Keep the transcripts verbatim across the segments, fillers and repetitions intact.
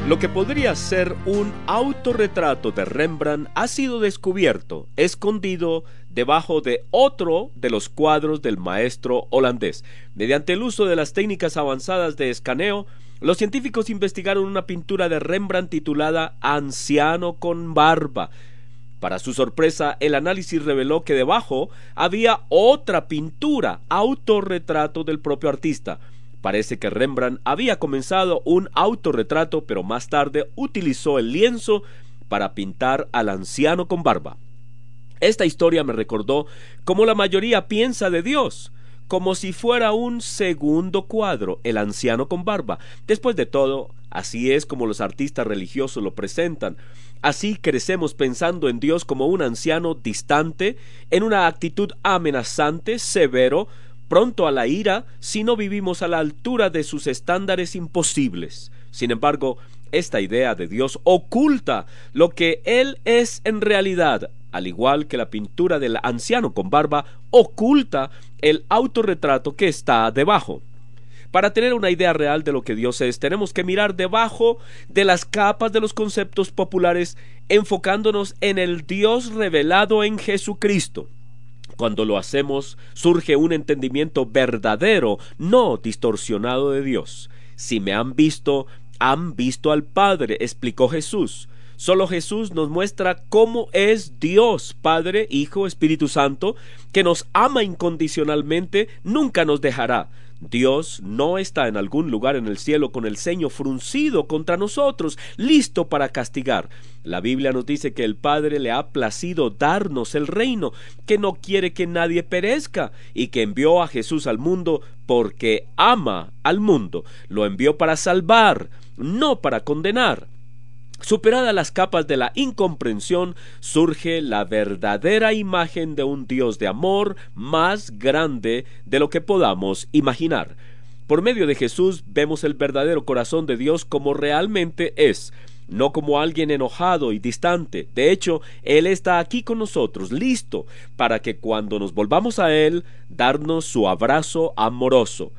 Lo que podría ser un autorretrato de Rembrandt ha sido descubierto, escondido debajo de otro de los cuadros del maestro holandés. Mediante el uso de las técnicas avanzadas de escaneo, los científicos investigaron una pintura de Rembrandt titulada Anciano con barba. Para su sorpresa, el análisis reveló que debajo había otra pintura, autorretrato del propio artista. Parece que Rembrandt había comenzado un autorretrato, pero más tarde utilizó el lienzo para pintar al anciano con barba. Esta historia me recordó cómo la mayoría piensa de Dios, como si fuera un segundo cuadro, el anciano con barba. Después de todo, así es como los artistas religiosos lo presentan. Así crecemos pensando en Dios como un anciano distante, en una actitud amenazante, severo, pronto a la ira si no vivimos a la altura de sus estándares imposibles. Sin embargo, esta idea de Dios oculta lo que Él es en realidad, al igual que la pintura del anciano con barba oculta el autorretrato que está debajo. Para tener una idea real de lo que Dios es, tenemos que mirar debajo de las capas de los conceptos populares, enfocándonos en el Dios revelado en Jesucristo. Cuando lo hacemos, surge un entendimiento verdadero, no distorsionado de Dios. Si me han visto, han visto al Padre, explicó Jesús. Solo Jesús nos muestra cómo es Dios, Padre, Hijo, Espíritu Santo, que nos ama incondicionalmente, nunca nos dejará. Dios no está en algún lugar en el cielo con el ceño fruncido contra nosotros, listo para castigar. La Biblia nos dice que el Padre le ha placido darnos el reino, que no quiere que nadie perezca, y que envió a Jesús al mundo porque ama al mundo. Lo envió para salvar, no para condenar. Superadas las capas de la incomprensión, surge la verdadera imagen de un Dios de amor más grande de lo que podamos imaginar. Por medio de Jesús vemos el verdadero corazón de Dios como realmente es, no como alguien enojado y distante. De hecho, Él está aquí con nosotros, listo para que cuando nos volvamos a Él, darnos su abrazo amoroso.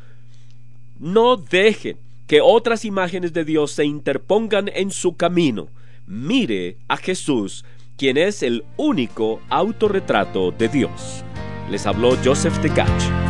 No dejen que otras imágenes de Dios se interpongan en su camino. Mire a Jesús, quien es el único autorretrato de Dios. Les habló Joseph Tkach.